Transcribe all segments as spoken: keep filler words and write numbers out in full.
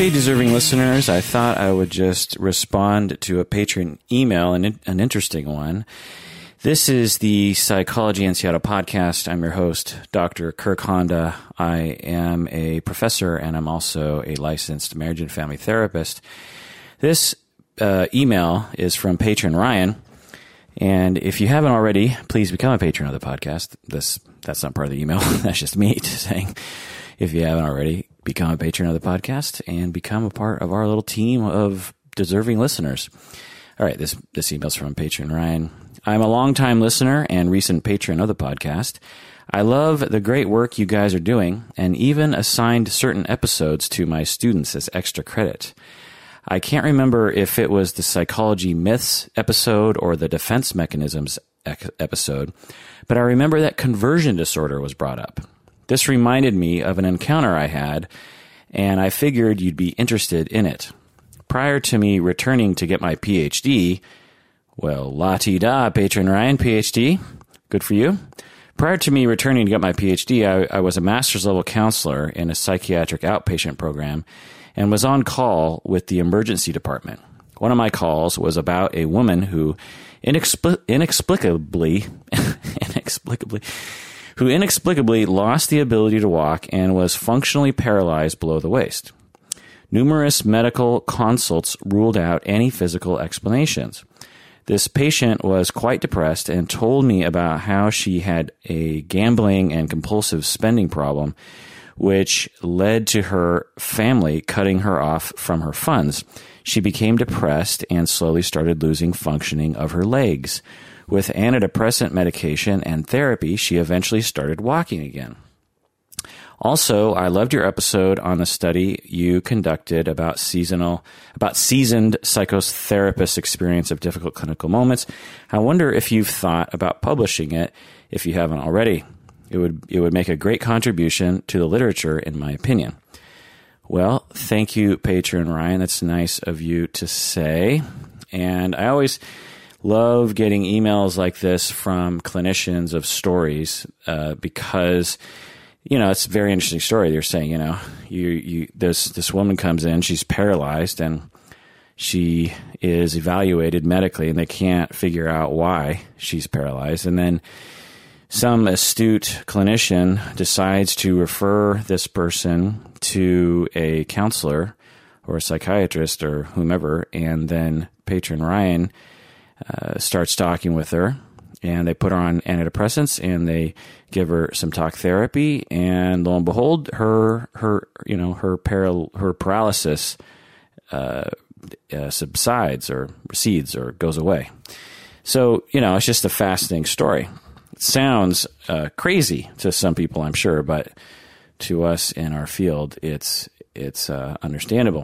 Hey, deserving listeners, I thought I would just respond to a patron email, an, an interesting one. This is the Psychology in Seattle podcast. I'm your host, Doctor Kirk Honda. I am a professor, and I'm also a licensed marriage and family therapist. This uh, email is from patron Ryan, and if you haven't already, please become a patron of the podcast. This That's not part of the email. That's just me saying, if you haven't already, become a patron of the podcast and become a part of our little team of deserving listeners. All right, this this email's from patron Ryan. I'm a longtime listener and recent patron of the podcast. I love the great work you guys are doing and even assigned certain episodes to my students as extra credit. I can't remember if it was the Psychology Myths episode or the Defense Mechanisms episode, but I remember that conversion disorder was brought up. This reminded me of an encounter I had, and I figured you'd be interested in it. Prior to me returning to get my P H D, well, la-ti-da, patron Ryan, P H D, good for you. Prior to me returning to get my P H D, I, I was a master's level counselor in a psychiatric outpatient program and was on call with the emergency department. One of my calls was about a woman who inexpli- inexplicably, inexplicably, who inexplicably lost the ability to walk and was functionally paralyzed below the waist. Numerous medical consults ruled out any physical explanations. This patient was quite depressed and told me about how she had a gambling and compulsive spending problem, which led to her family cutting her off from her funds. She became depressed and slowly started losing functioning of her legs. With antidepressant medication and therapy, she eventually started walking again. Also, I loved your episode on the study you conducted about seasonal, about seasoned psychotherapists' experience of difficult clinical moments. I wonder if you've thought about publishing it, if you haven't already. It would it would make a great contribution to the literature, in my opinion. Well, thank you, patron Ryan. That's nice of you to say. And I always love getting emails like this from clinicians of stories uh, because, you know, it's a very interesting story. They're saying, you know, you you this this woman comes in, she's paralyzed, and she is evaluated medically, and they can't figure out why she's paralyzed. And then some astute clinician decides to refer this person to a counselor or a psychiatrist or whomever, and then patron Ryan uh, starts talking with her, and they put her on antidepressants, and they give her some talk therapy, and lo and behold, her her you know her paral- her paralysis uh, uh, subsides or recedes or goes away. So, you know, it's just a fascinating story. It sounds uh, crazy to some people, I'm sure, but to us in our field, it's it's uh, understandable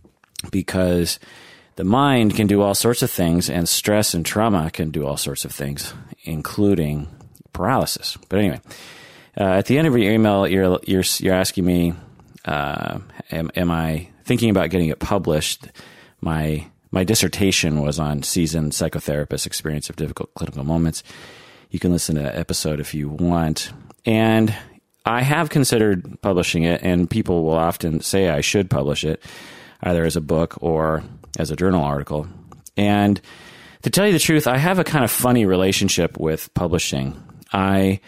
because the mind can do all sorts of things, and stress and trauma can do all sorts of things, including paralysis. But anyway, uh, at the end of your email, you're you're, you're asking me, uh, am, am I thinking about getting it published? My my dissertation was on seasoned psychotherapists' experience of difficult clinical moments. You can listen to that episode if you want. And I have considered publishing it, and people will often say I should publish it, either as a book or as a journal article. And to tell you the truth, I have a kind of funny relationship with publishing. I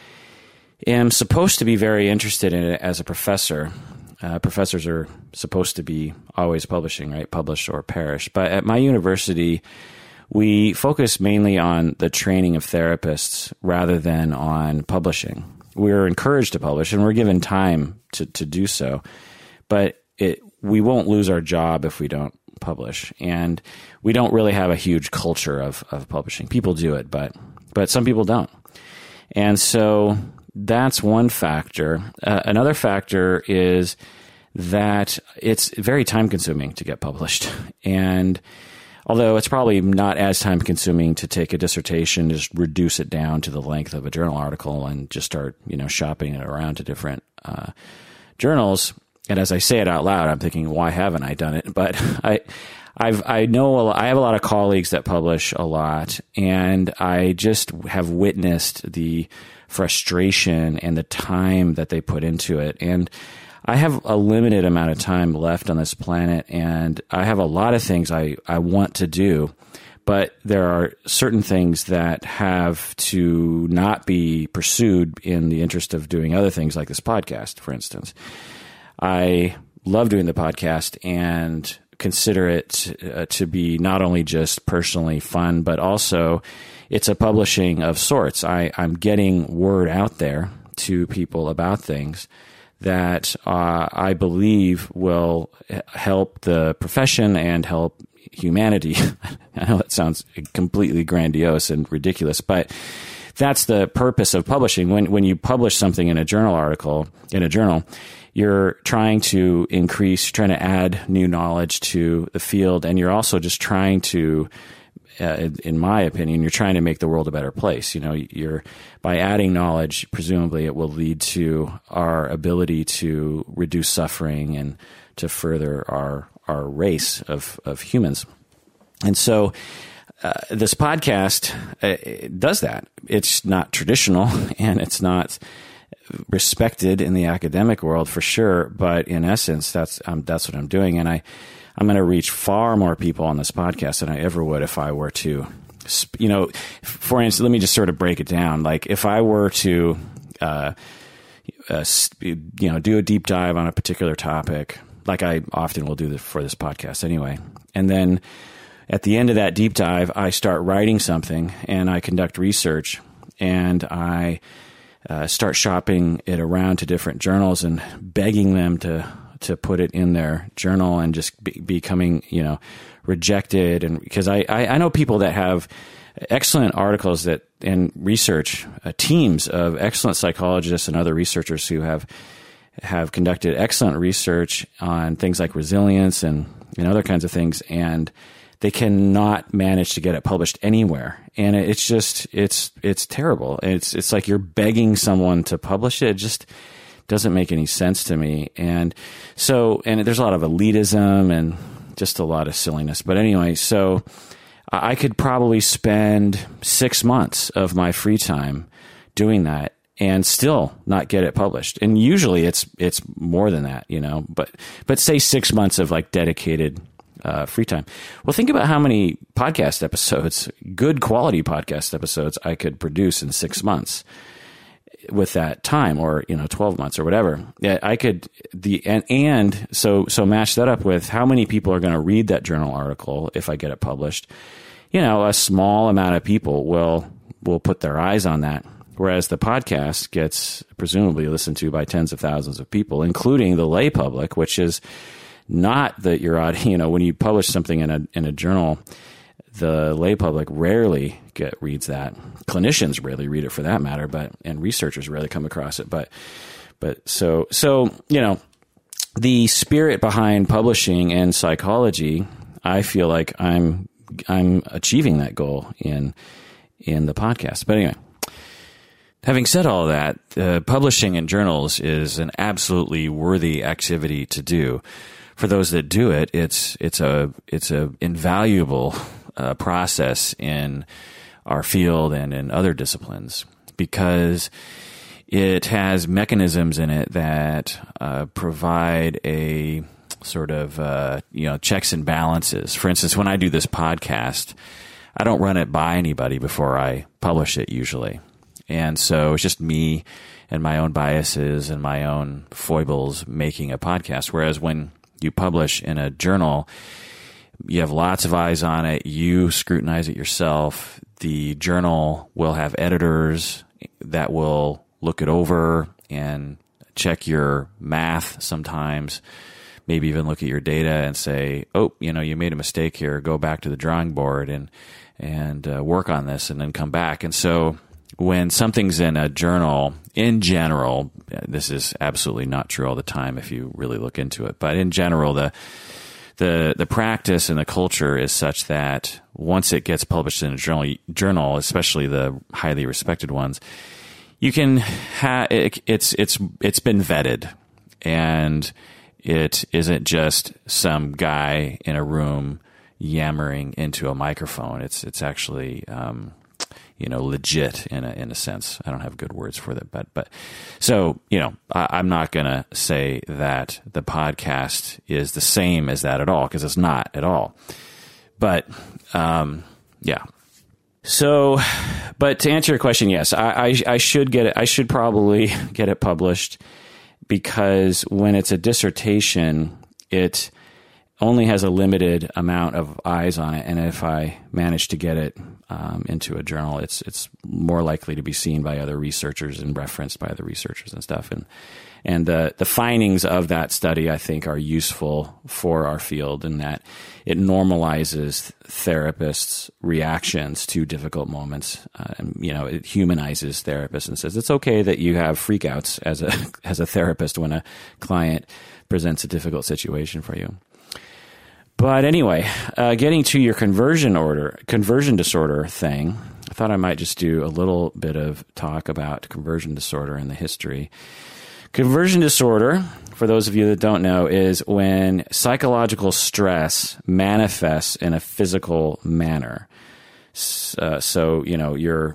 am supposed to be very interested in it as a professor. Uh, professors are supposed to be always publishing, right? Publish or perish. But at my university, we focus mainly on the training of therapists rather than on publishing. We're encouraged to publish, and we're given time to, to do so. But it we won't lose our job if we don't publish. And we don't really have a huge culture of, of publishing. People do it, but but some people don't. And so that's one factor. Uh, another factor is that it's very time-consuming to get published. And although it's probably not as time-consuming to take a dissertation, just reduce it down to the length of a journal article and just start, you know, shopping it around to different uh, journals. And as I say it out loud, I'm thinking, why haven't I done it? But I, I've, I know, a lot, I have a lot of colleagues that publish a lot, and I just have witnessed the frustration and the time that they put into it. And I have a limited amount of time left on this planet, and I have a lot of things I, I want to do, but there are certain things that have to not be pursued in the interest of doing other things like this podcast, for instance. I love doing the podcast and consider it uh, to be not only just personally fun, but also it's a publishing of sorts. I, I'm getting word out there to people about things that uh, I believe will help the profession and help humanity. I know that sounds completely grandiose and ridiculous, but that's the purpose of publishing. When when you publish something in a journal article, in a journal, you're trying to increase, trying to add new knowledge to the field, and you're also just trying to, uh, in my opinion, you're trying to make the world a better place. You know, you're by adding knowledge, presumably it will lead to our ability to reduce suffering and to further our our race of of humans. And so, uh, this podcast uh, does that. It's not traditional, and it's not respected in the academic world for sure, but in essence, that's um, that's what I'm doing, and I I'm going to reach far more people on this podcast than I ever would if I were to, you know, for instance, let me just sort of break it down. Like if I were to, uh, uh, you know, do a deep dive on a particular topic, like I often will do this for this podcast anyway, and then at the end of that deep dive, I start writing something and I conduct research and I Uh, start shopping it around to different journals and begging them to to put it in their journal and just be, becoming, you know, rejected. And because I, I, I know people that have excellent articles that and research uh, teams of excellent psychologists and other researchers who have have conducted excellent research on things like resilience and, and other kinds of things, and they cannot manage to get it published anywhere. And it's just, it's, it's terrible. It's, it's like you're begging someone to publish it. It just doesn't make any sense to me. And so, and there's a lot of elitism and just a lot of silliness. But anyway, so I could probably spend six months of my free time doing that and still not get it published. And usually it's, it's more than that, you know, but, but say six months of like dedicated Uh, free time. Well, think about how many podcast episodes, good quality podcast episodes, I could produce in six months with that time, or you know, twelve months or whatever. Yeah, I could the and, and so so match that up with how many people are going to read that journal article if I get it published. You know, a small amount of people will will put their eyes on that, whereas the podcast gets presumably listened to by tens of thousands of people, including the lay public, which is not that you're out, you know, when you publish something in a in a journal, the lay public rarely get reads that. Clinicians rarely read it for that matter, but and researchers rarely come across it. But but so so you know, the spirit behind publishing and psychology, I feel like I'm I'm achieving that goal in in the podcast. But anyway, having said all that, uh, publishing in journals is an absolutely worthy activity to do. For those that do it, it's it's a it's a invaluable uh, process in our field and in other disciplines, because it has mechanisms in it that uh, provide a sort of uh, you know checks and balances. For instance, when I do this podcast, I don't run it by anybody before I publish it usually, and so it's just me and my own biases and my own foibles making a podcast. Whereas when you publish in a journal, you have lots of eyes on it. You scrutinize it yourself. The journal will have editors that will look it over and check your math sometimes, maybe even look at your data and say, oh, you know, you made a mistake here. Go back to the drawing board and, and uh, work on this and then come back. And so when something's in a journal, in general, this is absolutely not true all the time if you really look into it, but in general, the the the practice and the culture is such that once it gets published in a journal, journal, especially the highly respected ones, you can ha- it, it's it's it's been vetted, and it isn't just some guy in a room yammering into a microphone. It's it's actually um, you know, legit in a, in a sense. I don't have good words for that, but, but so, you know, I, I'm not going to say that the podcast is the same as that at all, because it's not at all. But, um, yeah. So, but to answer your question, yes, I, I, I should get it. I should probably get it published, because when it's a dissertation, it only has a limited amount of eyes on it. And if I manage to get it um, into a journal, it's it's more likely to be seen by other researchers and referenced by other researchers and stuff. And and the the findings of that study, I think, are useful for our field in that it normalizes therapists' reactions to difficult moments. Uh, and, you know, it humanizes therapists and says it's okay that you have freakouts as a as a therapist when a client presents a difficult situation for you. But anyway, uh, getting to your conversion order, conversion disorder thing, I thought I might just do a little bit of talk about conversion disorder and the history. Conversion disorder, for those of you that don't know, is when psychological stress manifests in a physical manner. Uh, so, you know, you're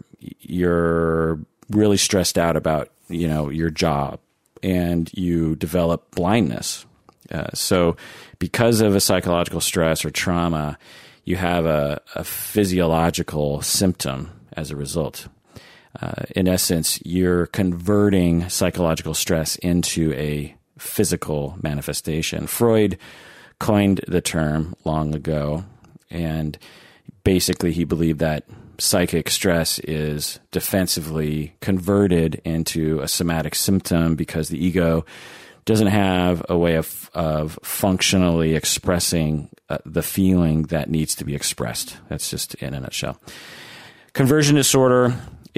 you're really stressed out about, you know, your job, and you develop blindness. Uh, so because of a psychological stress or trauma, you have a, a physiological symptom as a result. Uh, in essence, you're converting psychological stress into a physical manifestation. Freud coined the term long ago, and basically he believed that psychic stress is defensively converted into a somatic symptom because the ego doesn't have a way of of functionally expressing uh, the feeling that needs to be expressed. That's just in a nutshell. Conversion disorder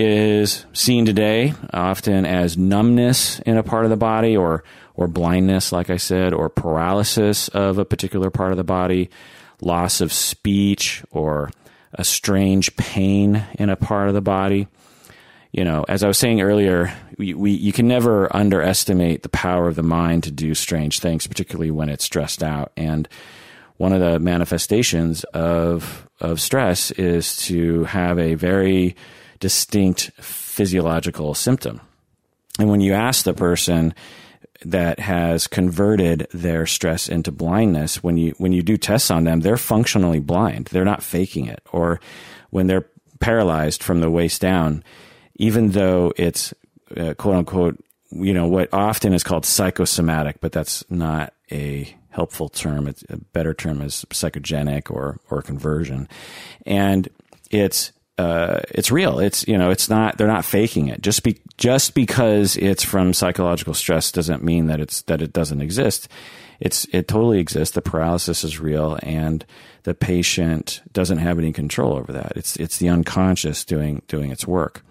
is seen today often as numbness in a part of the body, or or blindness, like I said, or paralysis of a particular part of the body, loss of speech, or a strange pain in a part of the body. You know, as I was saying earlier, we, we you can never underestimate the power of the mind to do strange things, particularly when it's stressed out. And one of the manifestations of of stress is to have a very distinct physiological symptom. And when you ask the person that has converted their stress into blindness, when you when you do tests on them, they're functionally blind. They're not faking it. Or when they're paralyzed from the waist down, even though it's uh, quote unquote, you know, what often is called psychosomatic, but that's not a helpful term. It's a better term is psychogenic or or conversion. And it's Uh, it's real. It's, you know, it's not, they're not faking it. Just be, just because it's from psychological stress doesn't mean that it's, that it doesn't exist. It's, it totally exists. The paralysis is real, and the patient doesn't have any control over that. It's, it's the unconscious doing, doing its work.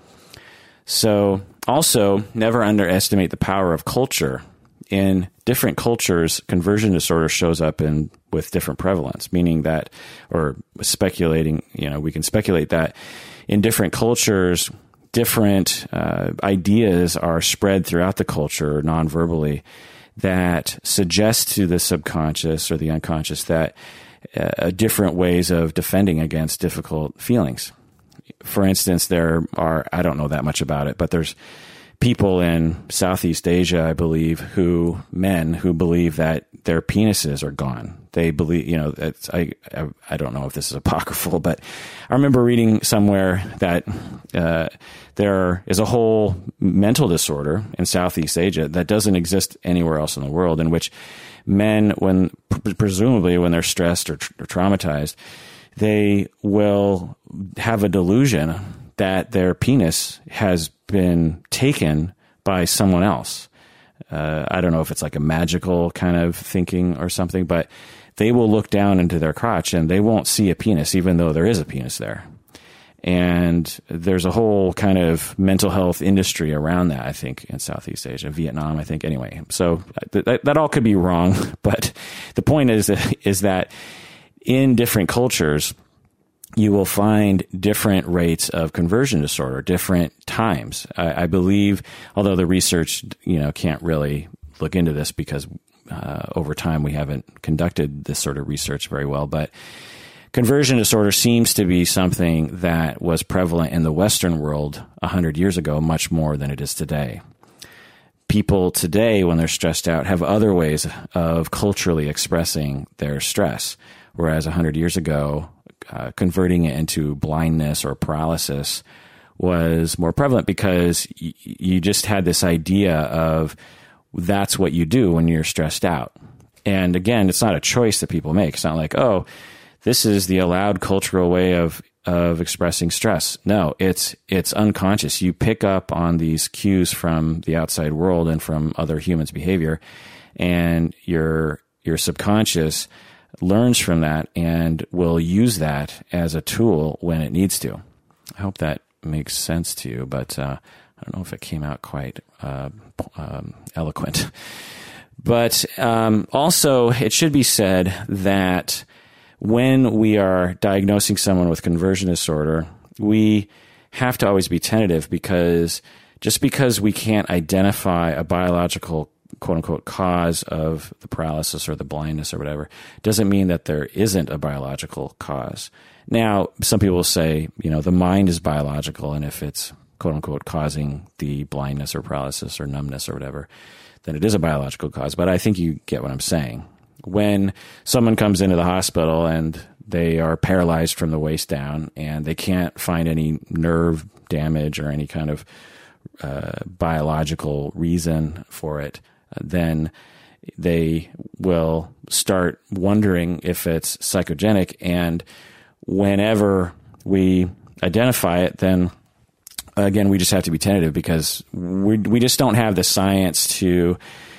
So also never underestimate the power of culture. In different cultures, conversion disorder shows up in with different prevalence, meaning that, or speculating, you know, we can speculate that in different cultures, different uh, ideas are spread throughout the culture non-verbally that suggest to the subconscious or the unconscious that uh, different ways of defending against difficult feelings. For instance, there are, I don't know that much about it, but there's people in Southeast Asia, I believe, who, men who believe that their penises are gone. They believe, you know, it's, I, I, I don't know if this is apocryphal, but I remember reading somewhere that uh, there is a whole mental disorder in Southeast Asia that doesn't exist anywhere else in the world, in which men, when presumably when they're stressed or, tra- or traumatized, they will have a delusion that their penis has been taken by someone else. Uh, I don't know if it's like a magical kind of thinking or something, but they will look down into their crotch and they won't see a penis, even though there is a penis there. And there's a whole kind of mental health industry around that, I think, in Southeast Asia, Vietnam, I think. Anyway, so that, that all could be wrong, but the point is that, is that in different cultures, you will find different rates of conversion disorder, different times. I, I believe, although the research, you know, can't really look into this because uh, over time we haven't conducted this sort of research very well, but conversion disorder seems to be something that was prevalent in the Western world a hundred years ago, much more than it is today. People today, when they're stressed out, have other ways of culturally expressing their stress, whereas a hundred years ago, uh, converting it into blindness or paralysis was more prevalent because y- you just had this idea of that's what you do when you're stressed out. And again, it's not a choice that people make. It's not like, oh, this is the allowed cultural way of of expressing stress. No, it's it's unconscious. You pick up on these cues from the outside world and from other humans' behavior, and your your subconscious learns from that and will use that as a tool when it needs to. I hope that makes sense to you, but uh, I don't know if it came out quite uh, um, eloquent. But um, also, it should be said that when we are diagnosing someone with conversion disorder, we have to always be tentative, because just because we can't identify a biological quote-unquote cause of the paralysis or the blindness or whatever doesn't mean that there isn't a biological cause. Now, some people will say, you know, the mind is biological, and if it's quote-unquote causing the blindness or paralysis or numbness or whatever, then it is a biological cause. But I think you get what I'm saying. When someone comes into the hospital and they are paralyzed from the waist down and they can't find any nerve damage or any kind of uh, biological reason for it, then they will start wondering if it's psychogenic. And whenever we identify it, then again, we just have to be tentative, because we we just don't have the science to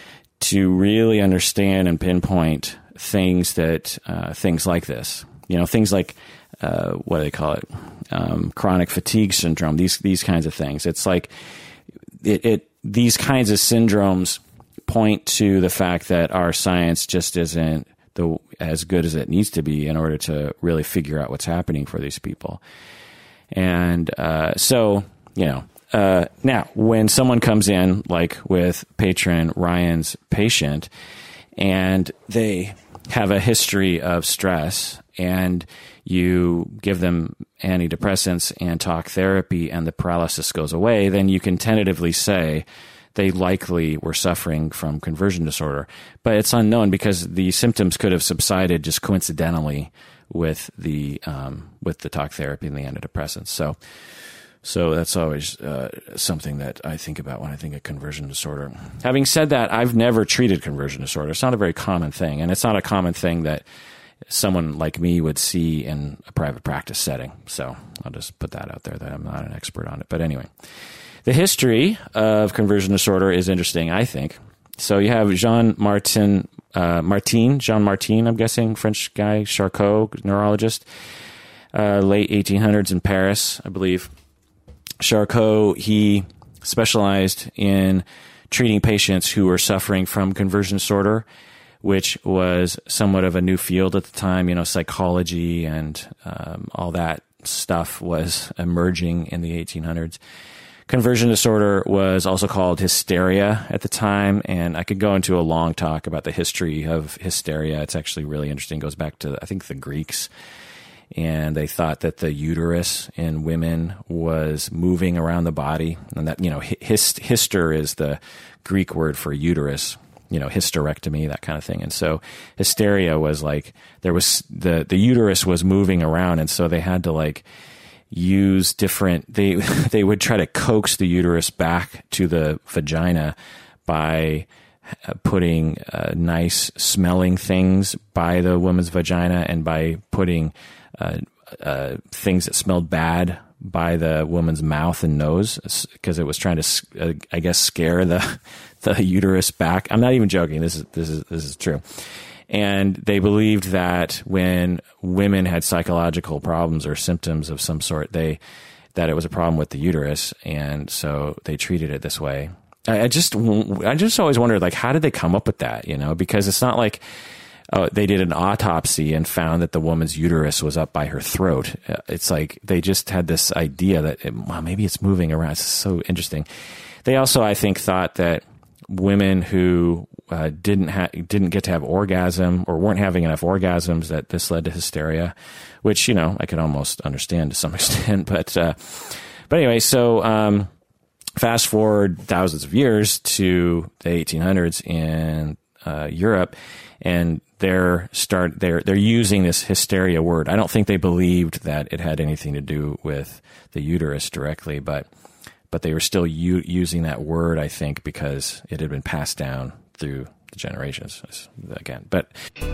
to really understand and pinpoint things that uh, things like this. You know, things like uh, what do they call it? Um, chronic fatigue syndrome. These these kinds of things. It's like it, it. These kinds of syndromes point to the fact that our science just isn't the as good as it needs to be in order to really figure out what's happening for these people. And uh, so, you know. Uh, now, when someone comes in, like with patron Ryan's patient, and they have a history of stress, and you give them antidepressants and talk therapy, and the paralysis goes away, then you can tentatively say they likely were suffering from conversion disorder. But it's unknown, because the symptoms could have subsided just coincidentally with the um, with the talk therapy and the antidepressants. So. So that's always uh, something that I think about when I think of conversion disorder. Having said that, I've never treated conversion disorder. It's not a very common thing, and it's not a common thing that someone like me would see in a private practice setting. So I'll just put that out there, that I'm not an expert on it. But anyway, the history of conversion disorder is interesting, I think. So you have Jean Martin, uh, Martin, Jean Martin, I'm guessing, French guy, Charcot, neurologist, uh, late eighteen hundreds in Paris, I believe. Charcot, he specialized in treating patients who were suffering from conversion disorder, which was somewhat of a new field at the time. You know, psychology and um, all that stuff was emerging in the eighteen hundreds. Conversion disorder was also called hysteria at the time, and I could go into a long talk about the history of hysteria. It's actually really interesting. It goes back to, I think, the Greeks. And they thought that the uterus in women was moving around the body, and that, you know, hist, hyster is the Greek word for uterus, you know, hysterectomy, that kind of thing. And so hysteria was like, there was, the, the uterus was moving around, and so they had to like use different, they, they would try to coax the uterus back to the vagina by putting uh, nice smelling things by the woman's vagina, and by putting Uh, uh, things that smelled bad by the woman's mouth and nose, because it was trying to, uh, I guess, scare the the uterus back. I'm not even joking. This is this is this is true. And they believed that when women had psychological problems or symptoms of some sort, they that it was a problem with the uterus, and so they treated it this way. I, I just I just always wondered, like, how did they come up with that? You know, because it's not like, oh, they did an autopsy and found that the woman's uterus was up by her throat. It's like they just had this idea that it, well, maybe it's moving around. It's so interesting. They also, I think, thought that women who uh, didn't ha- didn't get to have orgasm or weren't having enough orgasms, that this led to hysteria, which, you know, I could almost understand to some extent. But uh, but anyway, so um, fast forward thousands of years to the eighteen hundreds in uh, Europe, and they're start they're they're using this hysteria word. I don't think they believed that it had anything to do with the uterus directly, but but they were still u- using that word, I think, because it had been passed down through the generations again. But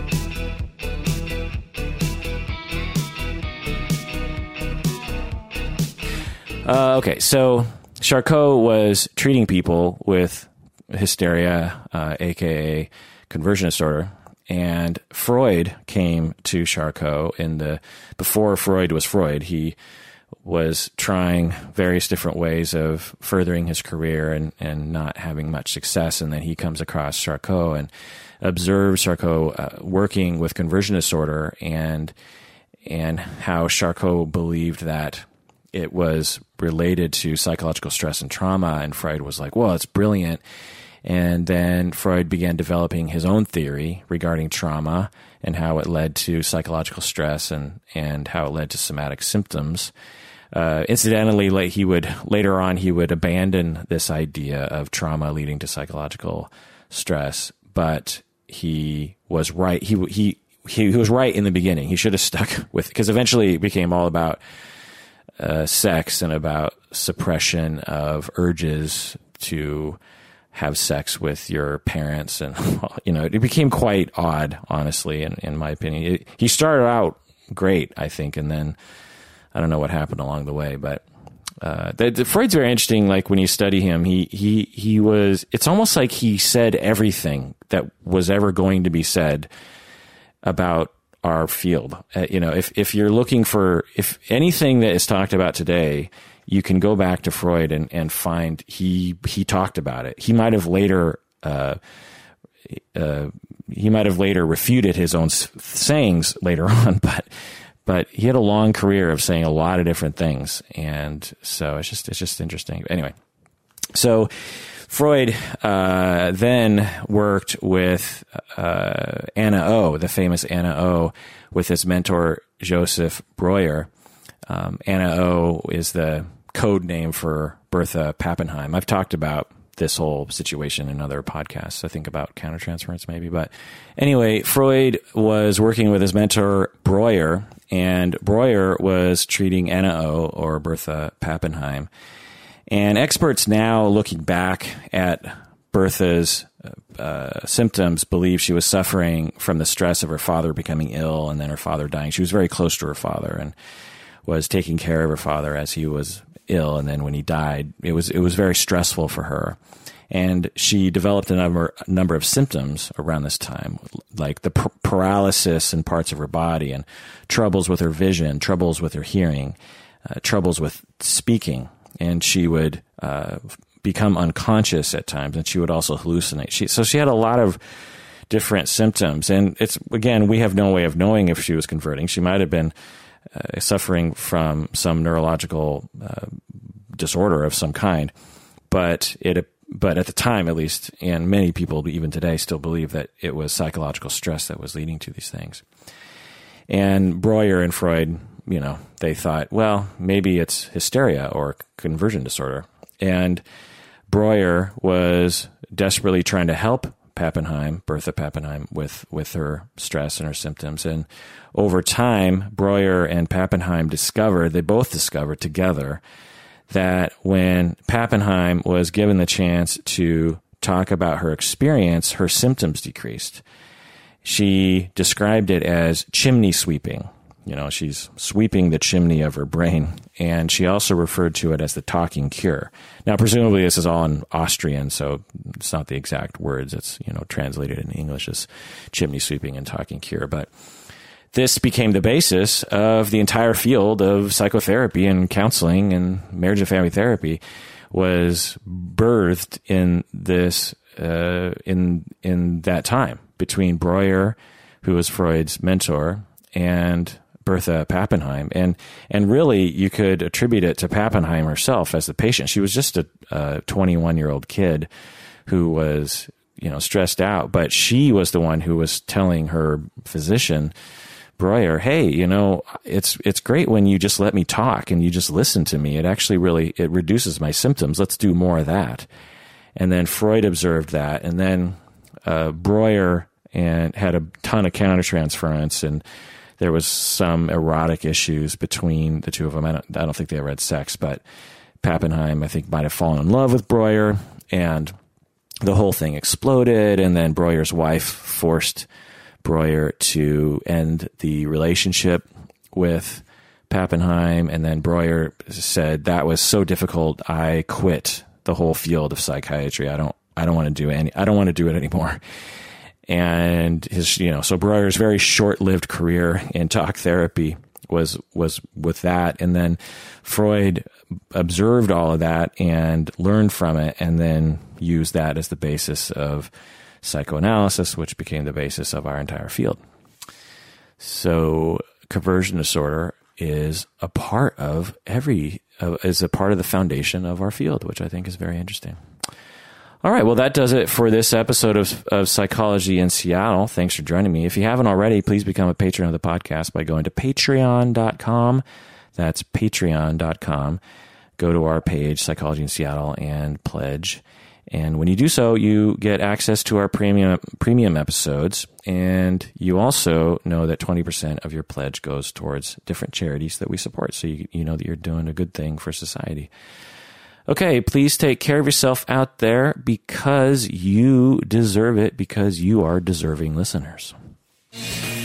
uh, okay, so Charcot was treating people with hysteria, uh, aka conversion disorder. And Freud came to Charcot in the before Freud was Freud. He was trying various different ways of furthering his career and, and not having much success. And then he comes across Charcot and observes Charcot uh, working with conversion disorder, and and how Charcot believed that it was related to psychological stress and trauma. And Freud was like, well, it's brilliant. And then Freud began developing his own theory regarding trauma and how it led to psychological stress and, and how it led to somatic symptoms. Uh, incidentally, like he would later on, he would abandon this idea of trauma leading to psychological stress, but he was right. He he he, he was right in the beginning. He should have stuck with, because eventually it became all about uh, sex and about suppression of urges to have sex with your parents. And, you know, it became quite odd, honestly, in, in my opinion. It, he started out great, I think, and then I don't know what happened along the way, but uh, the, the Freud's very interesting. Like when you study him, he, he, he was, it's almost like he said everything that was ever going to be said about our field. Uh, you know, if, if you're looking for, if anything that is talked about today, you can go back to Freud and, and find he he talked about it. He might have later uh, uh, he might have later refuted his own sayings later on, but but he had a long career of saying a lot of different things, and so it's just it's just interesting. Anyway, so Freud uh, then worked with uh, Anna O, the famous Anna O, with his mentor Joseph Breuer. Um, Anna O is the code name for Bertha Pappenheim. I've talked about this whole situation in other podcasts, I think about countertransference maybe. But anyway, Freud was working with his mentor Breuer, and Breuer was treating Anna O, or Bertha Pappenheim. And experts now looking back at Bertha's uh, symptoms believe she was suffering from the stress of her father becoming ill and then her father dying. She was very close to her father and was taking care of her father as he was ill, and then when he died, it was it was very stressful for her, and she developed a number a number of symptoms around this time, like the p- paralysis in parts of her body, and troubles with her vision, troubles with her hearing, uh, troubles with speaking, and she would uh, become unconscious at times, and she would also hallucinate. She so she had a lot of different symptoms, and it's again we have no way of knowing if she was converting. She might have been Uh, suffering from some neurological uh, disorder of some kind, but it but at the time, at least, and many people even today still believe that it was psychological stress that was leading to these things. And Breuer and Freud, you know, they thought, well, maybe it's hysteria or conversion disorder. And Breuer was desperately trying to help Pappenheim, Bertha Pappenheim, with, with her stress and her symptoms. And over time, Breuer and Pappenheim discovered, they both discovered together, that when Pappenheim was given the chance to talk about her experience, her symptoms decreased. She described it as chimney sweeping. You know, she's sweeping the chimney of her brain. And she also referred to it as the talking cure. Now, presumably this is all in Austrian, so it's not the exact words. It's, you know, translated in English as chimney sweeping and talking cure. But this became the basis of the entire field of psychotherapy and counseling, and marriage and family therapy was birthed in this, uh, in, in that time between Breuer, who was Freud's mentor, and Bertha Pappenheim. And, and really you could attribute it to Pappenheim herself as the patient. She was just a, a twenty-one year old kid who was you know, stressed out. But she was the one who was telling her physician, Breuer, hey, you know, it's it's great when you just let me talk and you just listen to me. It actually really, it reduces my symptoms. Let's do more of that. And then Freud observed that. And then uh, Breuer and had a ton of countertransference, and there was some erotic issues between the two of them. I don't, I don't think they ever had sex, but Pappenheim, I think, might have fallen in love with Breuer, and the whole thing exploded. And then Breuer's wife forced Breuer to end the relationship with Pappenheim. And then Breuer said, that was so difficult, I quit the whole field of psychiatry. I don't, I don't want to do any, I don't want to do it anymore. And his, you know, so Breuer's very short-lived career in talk therapy was, was with that. And then Freud observed all of that and learned from it, and then used that as the basis of psychoanalysis, which became the basis of our entire field. So conversion disorder is a part of every, uh, is a part of the foundation of our field, which I think is very interesting. All right, well, that does it for this episode of, of Psychology in Seattle. Thanks for joining me. If you haven't already, please become a patron of the podcast by going to patreon dot com. That's patreon dot com. Go to our page, Psychology in Seattle, and pledge. And when you do so, you get access to our premium premium episodes, and you also know that twenty percent of your pledge goes towards different charities that we support, so you, you know that you're doing a good thing for society. Okay, please take care of yourself out there, because you deserve it, because you are deserving listeners.